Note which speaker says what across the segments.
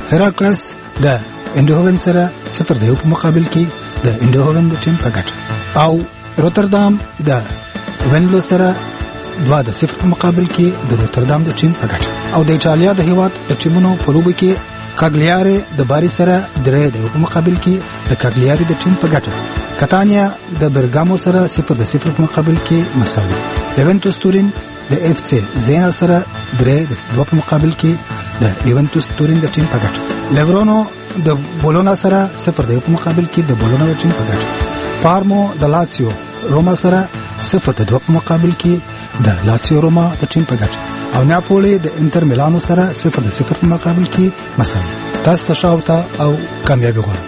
Speaker 1: هراکلس د اندهوون سره 0-1 په مقابل کې د اندهوون د ټیم په ګټه او روتردام د وینلو سره 2-0 په مقابل کې د روتردام د ټیم په ګټه او د ایتالیا د هیواد د ټیمونو په لوبو کې کاګلیاري د باری سره 3-2 په مقابل کې د کاګلیاري د ټیم په ګټه کاتانیا د برګامو سره 0-0 په مقابل کې مساوي یوونتوس تورین د اف سی زینا سره 3-2 په مقابل کې د یوونتوس تورین د ټیم په ګټه لیورونو د بولونا سره 0-2 په مقابل کې د بولونا د ټیم په ګټه پارمو د لاتسیو روما سره 0-2 په مقابل کې د لاتسیو روما د ټیم په ګټه او ناپولي د انټر میلانو سره 0-0 په مقابل کې مساوي تاسو ته شاوته او کامیابی غواړم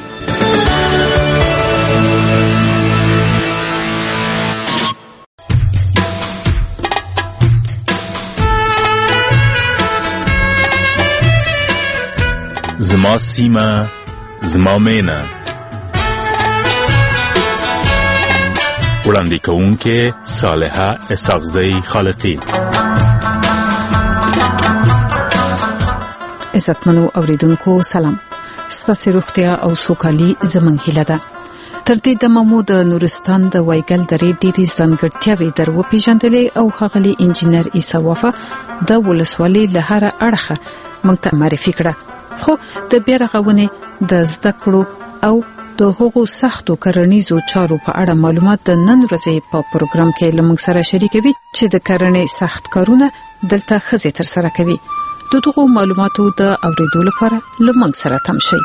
Speaker 2: زما سیمه زما مینه وړاندې کوونکې صالحه اسحاقزی خالقی
Speaker 3: عزتمنو اوریدونکو سلام ستاسو روغتیا او سوکالي زموږ هیله ده تر دې د محمود نورستان د وایګل درې ډېری ځانګړتیاوې درو پیژندلې او ښاغلي انجینر عیسی وفا د ولسوالۍ له هر اړخه موږ ته معرفي کړه خو د بیا رغونې د زده کړو او د هغو سختو کرنیزو چارو په اړه معلومات د نن ورځې په پروګرام کې لمږ سره شریکوي چې د کرنې سخت کارونه دلته خزې تر سره کوي دغه معلوماتو د اوریدو لپاره لمږ سره تم شئ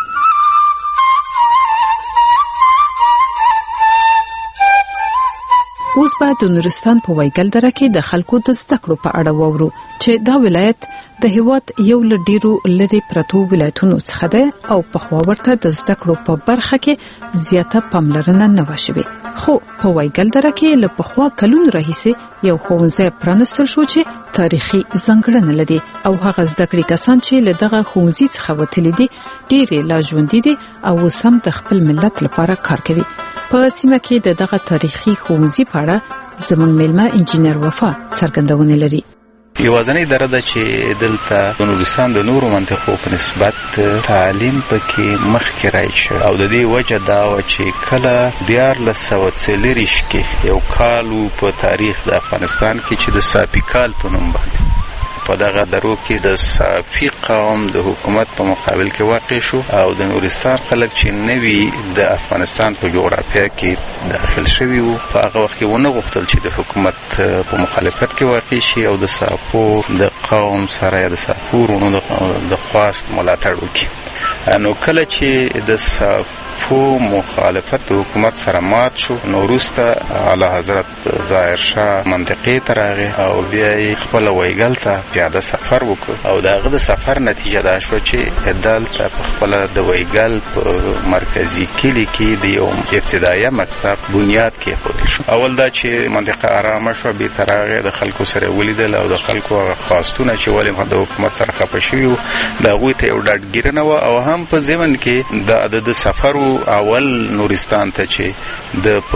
Speaker 3: اوس به د نورستان په وایګل دره کې د خلکو د زده کړو په اړه وورو چې دا ولایت د هیواد یو له ډیرو لري پرتو ولایتونو څخه ده او په خوا ورته د زده کړو په برخه کې زیاته پاملرنه نه وشوي خو په وایګل دره کې له پخوا کلون راهیسې یو ښوونځی پرانستل شو چې تاریخي ځانګړنه لري او هغه زده کړې کسان چې له دغه ښوونځي څخه وتلي دي ډېر لا ژوندي دي او سم د خپل ملت لپاره کار کوي په سیمه کې دغه تاریخي ښوونځي په اړه زموږ میلمه انجینر وفا څرګندونه لري
Speaker 4: یوازنی دره ده چې دلته د نورستان د نورو منطقو په نسبت تعلیم پکې مخکې راځي او د دې وجه دا و چې کله 1440 کې یو کال په تاریخ د افغانستان کې چې د صافي کال په نوم باندې په دغه درو کې د صافي قوم د حکومت په مقابل کې واقع شو او د نورستان خلک چې نوی د افغانستان په جغرافیه کې داخل شوي وو په هغه وخت کې ونه غوښتل چې د حکومت په مخالفت کې واقع شي او د صافو د قوم سره یا د صافو ورونو د خواست ملاتړ وکړي نو کله چې د صافو مخالفت حکومت سره مات شو نو وروسته اعلی حضرت ظاهر شاه منطقې ته راغی او بیا یې خپل وایګل ته پیاده سفر وکړ او دغه د سفر نتیجه دا شو چې دلته په خپل د وایګل په مرکزی کلی کې د یو ابتدایي مکتب بنیاد کېښودل شو اول دا چې منطقه آرامه شوه بیرته راغی د خلکو سره ولیدل او د خلکو هغه خواستونه چې ولې د حکومت سره خفه شوي وو د هغوی ته یو ډاډګیرنه وه او هم په ضمن کې د سفر اول نورستان ته چې د په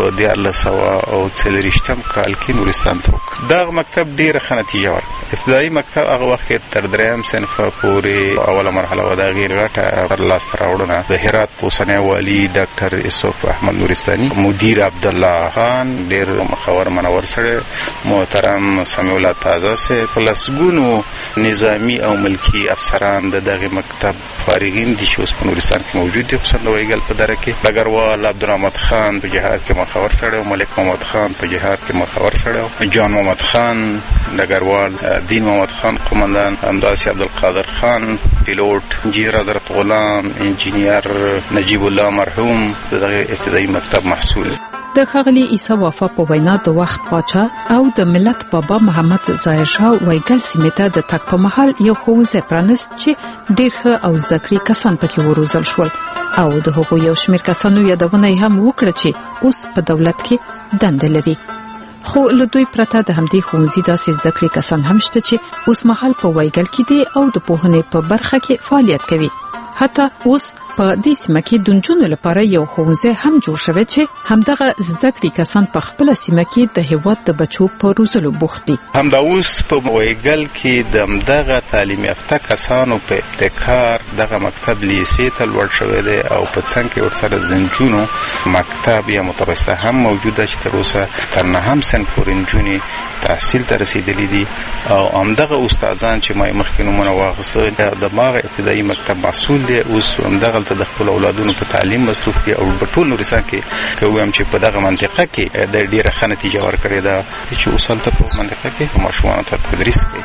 Speaker 4: 1440 کال کې نورستان ته وکړ دغه مکتب ډیره ښه نتیجه ورکړه ابتدایي مکتب هغه وخت کې تر 3م صنف پورې اوله مرحله و د هغې غټه لاسته راوړنه د هرات اوسنی والي ډاکټر یوسف احمد نورستاني مدیر عبدالله خان ډیر مخور منور سره محترم سمیع الله تازه سه پلسګونو نظامی او ملکی افسران دغه مکتب فارغین دي چې اوس په نورستان کې موجود دي خصوصا د وایګل په دره کې لګروال عبدالرحمت خان په جهاد کې مخور سره او ملک محمد خان په جهاد کې مخور سره جان محمد خان لګروال دین محمد خان قومندان همداسې عبدالقادر خان پیلوټ انجینر حضرت غلام انجینر نجیب الله مرحوم دغه ابتدایي مکتب محصول
Speaker 3: د ښاغلي عیسی وفا په وینا د وخت پاچا او د ملت بابا محمد ظاهر شاه وایګل سیمې ته د تګ په مهال یو ښوونځی پرانست چې ډېر ښه او زده کړي کسان پکې وروزل شول او د هغو یو شمېر کسانو یادونه هم وکړه چې اوس په دولت کې دنده لري خو له دوی پرته د همدې ښوونځي داسې زده کړي کسان هم شته چې اوس مهال په وایګل کې دي او د پوهنې په برخه کې فعالیت کوي حتی اوس په دې سیمه کې د نجونو لپاره یو ښوونځی هم جوړ شوی چې همدغه زده کړې کسان په خپل سیمه کې د هیواد د بچو په روزلو بوخت دي.
Speaker 4: همدا اوس په وایګل کې د همدغه تعلیم یافته کسانو په ابتکار دغه مکتب لیسې ته لوړ شوی دی او په څنګ کې ورسره د نجونو مکتب یا متوسطه هم موجوده چې تر اوسه تر نهم صنف پورې نجونې تحصیل ته رسیدلي دي او همدغه استادان چې ما مخکې نومونه واخیستل د دغه ابتدایي مکتب مسؤل دي اوس همدغه د خپل اولادونو په تعلیم مصروف دي او په ټول نورستان کې کوم چې په دغه منطقه کې د ډیره ښه نتیجه ورکړې ده چې اوس هلته په منطقه کې ماشومانو ته تدریس کوي.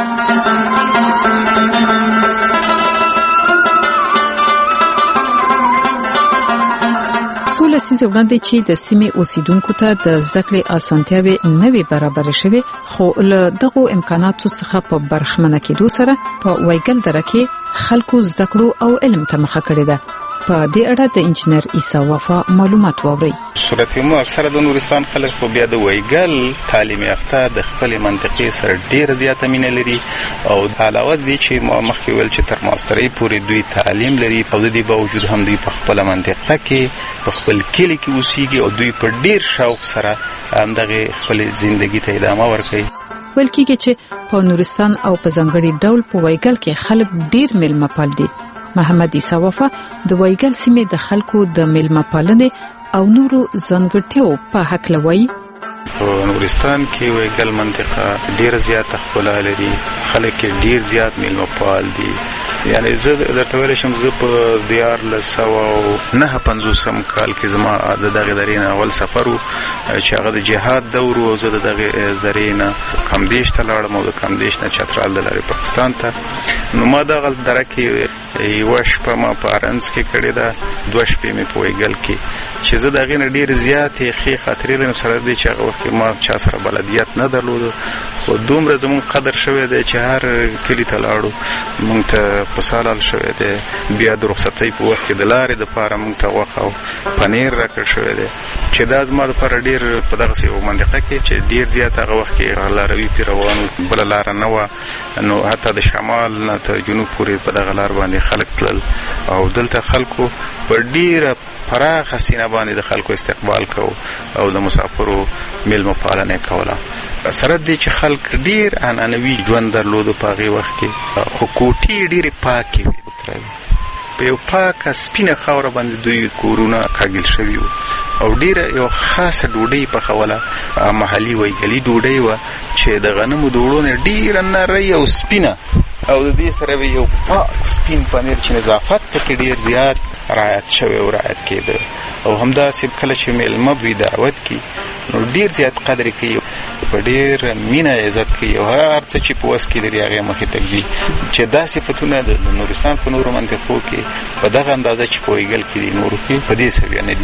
Speaker 3: څو لسیزې وړاندې چې د سیمې اوسیدونکو ته د زده کړې اسانتیاوې نوې برابر شوې خو له دغو امکاناتو څخه په برخمنه کېدو سره په وایګل دره کې خلکو زده کړو او علم ته مخه کړې ده. په دې اړه د انجنیر عیسی وفا معلومات واوري.
Speaker 4: صورت مو اکثره د نورستان خلک خو بیا د وایګل تعلیم یافته د خپل منطقې سره ډیر زیاته مینه لري او علاوه دي چې ما مخکې ویل چې تر ماسترۍ پورې دوی تعلیم لري او د دې باوجود هم دوی په خپل منطقه کې په خپل کلی کې اوسېږي او دوی په ډیر شوق سره همدغه خپل ژوندۍ ته ادامه ورکوي.
Speaker 3: ویل کېږي چې په نورستان او په ځانګړي ډول په وایګل کې خلک ډیر میلمه پال دي. محمد عیسی وفا د وایګل سیمې د خلکو د میلمه پالنې او نورو ځانګړتیاو په حق لوي.
Speaker 4: په نورستان کې وایګل منطقه ډیر زیات ښکلا لري، خلک ډیر زیات میلمه پال دي. یعنی زه درته ویلی شم زه په 1959 کال کې زما د دغه درې نه اول سفر و چې هغه د جهاد دور و. زه د دغه درې نه کمدیش ته لاړم او د کمدیش نه چترال د لارې پاکستان ته. نو ما دغه دره کې یوه شپه ما په ارنز کې کړې ده، 2 شپې مې په وایګل کې چې زه د هغې نه ډېرې زیاتې ښې خاطرې لرم سره دی چې هغه وخت کې ما چا سره بلدیت نه درلودو خو دومره زمونږ قدر شوی دی چې هر کلي ته لاړو مونږ ته په سالال شوی دی. بیا د رخصتۍ په وخت کې د لارې دپاره مونږ ته غوښه او پنیر راکړ شوی دی چې دا زما دپاره ډېر په دغسې یو منطقه کې چې ډېر زیات هغه وخت کې لاروي پیروانو بله لاره نه وه، نو حتی د شمال نه تر جنوب پورې په دغه لار باندې خلک تلل او دلته خلکو په ډېره پراخه سینه باندې د خلکو استقبال کو او د مسافرو میلمه پالنه کوله. سره دې چې خلک ډیر عنعنوي ژوند درلودو په هغې وخت کې خو کوټې ډېرې پاکې وې. په یو پاکه سپینه خاوره باندې دوی کورونه کاږل شوي وو او ډېره یو خاصه ډوډۍ پخوله، محلي وایګلي ډوډۍ وه چې د غنمو د وړو نه ډېره نری او سپینه او د دې سره یو پاک سپین پنیر چې نظافت پکې ډېر زیات رعایت شوی او رعایت کېده او همداسې کله چې میلمه دوی دعوت کړي نو ډېر زیات قدر یې کوي، په ډېر مینه عزت کوي او هر څه چې په وس کې لري هغې مخې ته ږدي چې دا صفتونه د نورستان په نورو منطقو کې په دغه اندازه چې په وایګل کې دي نورو کې په دې سویه نه دي.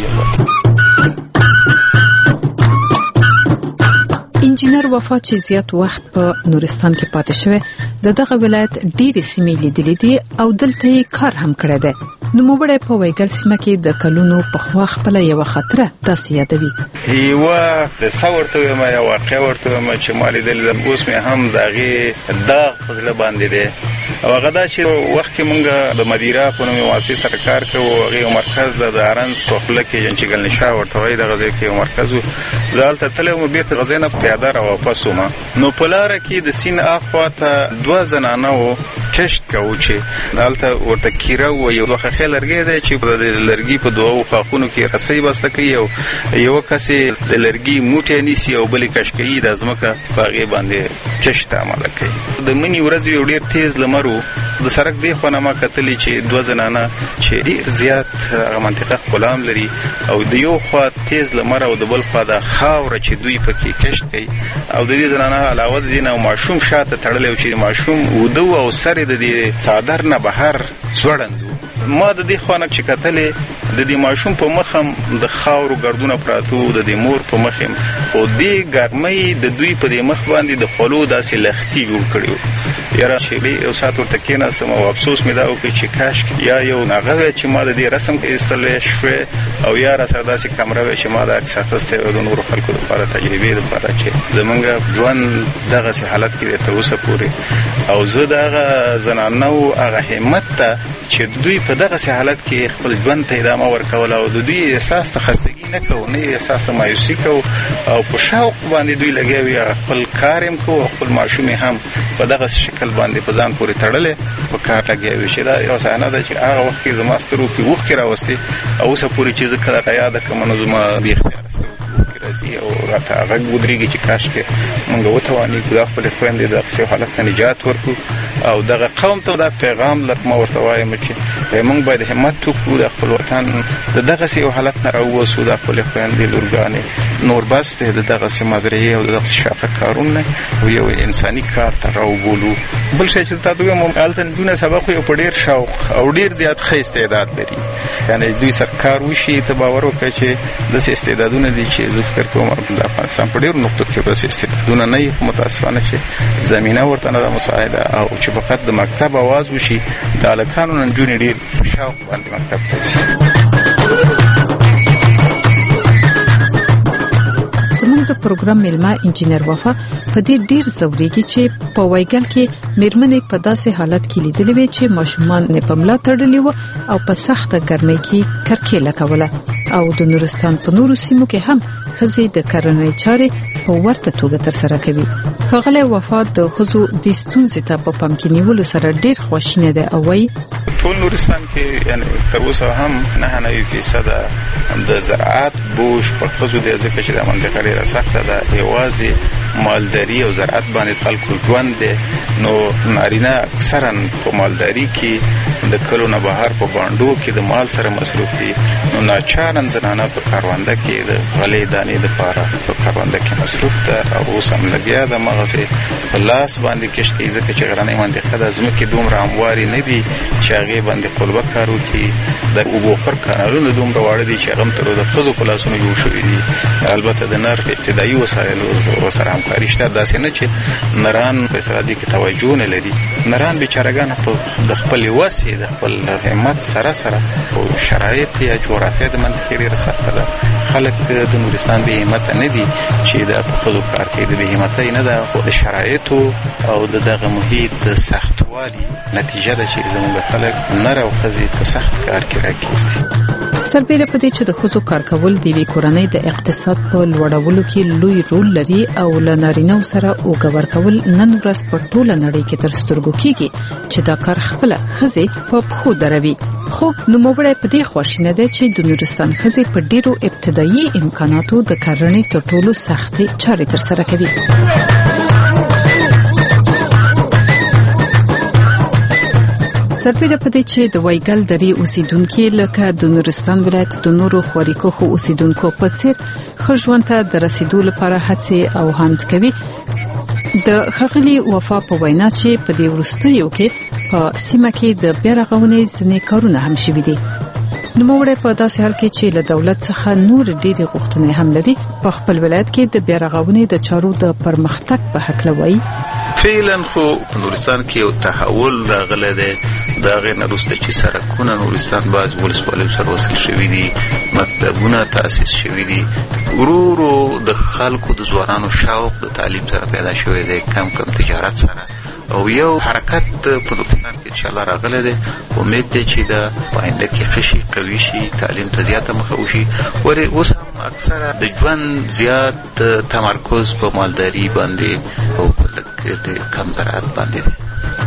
Speaker 3: انجینر وفا چې زیات وخت په نورستان کې پاتې شوی د دغه ولایت ډېرې سیمې لیدلې دي او دلته یې کار هم کړی دی. نوموړی په وایګل سیمه کې د کلونو پخوا خپله یوه خاطره داسې یادوي.
Speaker 4: یوه قصه ورته وایم، یوه واقعه ورته وایم چې ما لیدلې ده، اوس مې هم د هغې داغ په زړه باندې دی او هغه دا چې وخت کې مونږ د مدیره په نوم مؤسسې سره کار کوو. هغې یو مرکز ده د ارنز په خوله کې چې ګلنشاه ورته وایي، دغه ځای کې یو مرکز و. زه هلته تللی وم، بېرته د ځای نه پیاده را واپس وم. نو په لاره کې د سیند اخوا ته 2 زنانه وو کشت کوو چې هلته ورته کیره و، یو 2 خښې لرګی دی چې د لرګي په 2 خاښونو کې رسۍ بسته کوي او یوه کس د لرګي موټی نیسي او بلې کش کوي، دا ځمکه په هغې باندې کشت عمله کوي. د مني ورځ یو ډېر تیز لمر و، د سړک دې خوا نه ما کتلې چې 2 زنانه چې ډېر زیات هغه منطقه ښکلا هم لري او د یو خوا تیز لمر او د بل خوا د خاوره چې دوی پکې کشت کوي او د دې زنانه علاوه د دې نه ماشوم شاته تړلی و چې ماشوم اوده و او سر یې د دې څادر نه بهر ځوړند و. ما د دې خوا نه چې کتلې د دې ماشوم په مخ هم د خاورو ګردونه پراته وو، د دې مور په مخ هم، خو دې ګرمۍ د دوی په دې مخ باندې د خولو داسې لختي جوړ کړي وو. یاره چې یو سات ورته کېناستم او افسوس مې دا وکړ چې کاش یا یو نغه چې ما د دې رسم ایستل شوی او یا را سره داسې کمره چې ما دا احساسته د نورو خلکو لپاره تجربه لپاره چې زمونږ ژوند دغه حالت کې ته اوسه پورې او زه دغه زنانو هغه همت ته چې دوی په دغه حالت کې خپل ژوند ته ادامه ورکول او د دوی احساس ته خستګي نه کوو نه احساس مایوسي کوو او په شوق باندې دوی لګوي خپل کار هم کوو خپل ماشومې هم په دغه شکل باندې په ځان پورې تړلې په کار لګوي چې دا یو صحنه ده چې هغه وخت کې زما سترګو کې وښکې راوستې او اوسه پورې چې زه کله یاد کړم نو زما بې اختیاره راځي او راته هغه ودرېږي چې کاش کې موږ وتوانېږو دا خپلې خویندې د دغسې حالت نه نجات ورکړو او دغه قوم ته دا پیغام لرم ورته وایم چې موږ باید همت وکړو د خپل وطن د دغسې یو حالت نه راووسو دا خپلې خویندې لورګانې نور بس دی د دغسې مزرعې او د دغسې شاقه کارونه او یو انساني کار ته راوبولو. بل شی چې تا ته وایم هلته نجونې سبق خو یو په ډېر شوق او ډېر زیات ښه استعداد لري یعنې دوی سره کار وشي ته باور وکړه چې داسې استعدادونه دي چې زه فکر کوم د افغانستان په ډېرو نقطو کې داسې استعدادونه نه وي خو متاسفانه چې زمینه ورته نه ده مساعده او چې فقط د مکتب اواز وشي د هلکانو نه نجونې ډېر شوق باندې مکتب ته ځي.
Speaker 3: زموږ د پروګرام میلمه انجینر وفا په دې ډیر زوريږي چې په وایګل کې میرمنې په داسې حالت کې لیدلې وي چې ماشومان نه پملا تړلې و او په سخته ګرمۍ کې کرکېله کوله او د نورستان په نورو سیمو کې هم ښځې د کرنې چارې په ورته توګه ترسره کوي. ښاغلی وفا د ښځو د ستونزې ته په پام کې نیولو سره ډیر خواشینه ده او وايي
Speaker 4: ټول نورستان کې یعنی تر اوسه هم 99% د زراعت بوج په ښځو دی ځکه چې د منطقه ډیره سخته ده یوازې مالداري او زراعت باندې خلکو ژوند دی نو نارینه اکثرا په مالداري کې د کلو نه بهر په باندو کې د مال سره مصروف دي نو ناچارن زنانه په کارونده کې د غلې دانې لپاره په کارونده کې مصروف ده او اوس هم لګیا ده مغزه په لاس باندې کشتي ځکه چې غرانې منطقه د ځمکې دومره همواري نه دي چې هغه باندې قلبه کارو کې د اوبوخر کانالونو دومره واړه دي چې هغه تر د فزو کلاسونو جوړ شوی دي البته د نر ابتدایي وسایل او سره همکاري شته داسې نه چې نران په سرادي کې توجه نه لري نران بیچارهګان په د خپل وسې د خپل همت سره او شرایط یا جغرافیه د منطقې ډیره سخته ده خلک د نورستان به همت نه دي چې د خپل کار کې د به همت نه ده خو د شرایطو او دغه محیط د سختوالي نتیجه ده چې زموږ خلک نر او ښځې په سخت کار کې راګرځي.
Speaker 3: سربېره په دې چې د ښځو کار کول د وی کورنۍ د اقتصاد په لوړولو کې لوی رول لري او لنارینه سره اوګور کول نن ورځ په ټوله نړۍ کې تر سترګو کېږي چې دا کار خپل ښځې په پخو دروي خو نو موږ په دې خوشاله ده چې د نورستان ښځې په ډیرو ابتدایي امکاناتو د کرنې تر ټولو سختې چارې تر سره کوي. سربېره په دې چې د وایګل درې اوسیدونکو لکه د نورستان ولایت د نورو خوریکو اوسیدونکو په څیر خژوند ته د رسیدو لپاره هڅې او هاند کوي د خغلی وفا په وینا چې په دې وروستیو کې په سیمه کې د بیرغونې ځنې کارونه هم شوي دي. نو موږ په داسې حال کې چې له دولت څخه نور ډېری غوښتنې هم لري په خپل ولایت کې د بیرغونې د چارو د پرمختګ په حق لوي.
Speaker 4: فعلا خو نورستان کې یو تحول راغلی دی دا غیر نورسته چې سرکونه نورستان باز ولسوالۍ سره وصل شوي دي مکتبونه تاسیس شوي دي ورورو د خلکو د ځوانانو شوق د تعلیم سره پیدا شوی دی کم تجارت سره او یو حرکت په نورستان کې ان شاء الله راغلی دی امید دی چې دا آینده کې خشي قوي شي تعلیم ته زیاته مخه وشي ورې اوس اکثره د ژوند زیات تمرکز په مالداري باندې او کم زراعت باندې دی.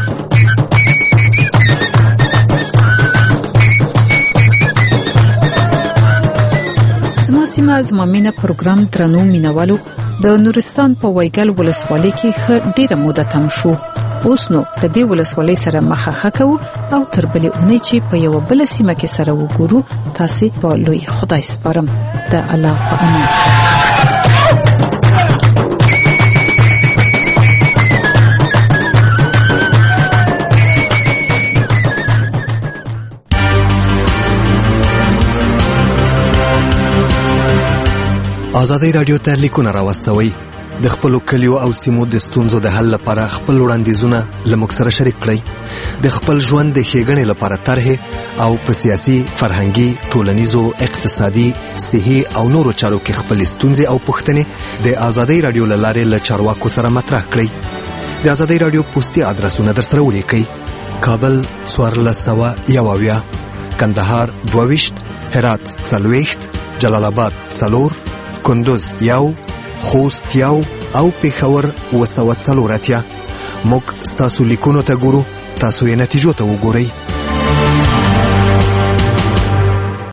Speaker 3: زما سیمه زما مینه پروګرام درنو مینوالو د نورستان په وایګل ولسوالۍ کې ډیره موده تم شو اوس نو د دې ولسوالۍ سره مخه کوو او تر بلې اونۍ چې په یو بل سیمه کې سره وګورو تاسو په لوی خدای سپارم د الله په امان.
Speaker 5: آزادی رادیو ته لیکونه راوستوي د خپل کلیو او سیمو د ستونزو د حل لپاره خپل وړاندیزونه لمک سره شریک کړئ. د خپل ژوند د ښېګڼې لپاره طرحې او په سیاسي، فرهنګي، ټولنیزو، اقتصادي، صحي او نورو چارو کې خپل ستونزې او پوښتنې د آزادۍ رادیو له لارې له چارواکو سره مطرح کړئ. د آزادۍ رادیو پوسټي ادرسونه در سره ولیکئ: کابل 1401، کندهار 22، هرات 40، جلال آباد 4، کندوز 1، خوست 1 او پېښور 240. موږ ستاسو لیکونو ته ګورو، تاسو یې نتیجو ته وګورئ.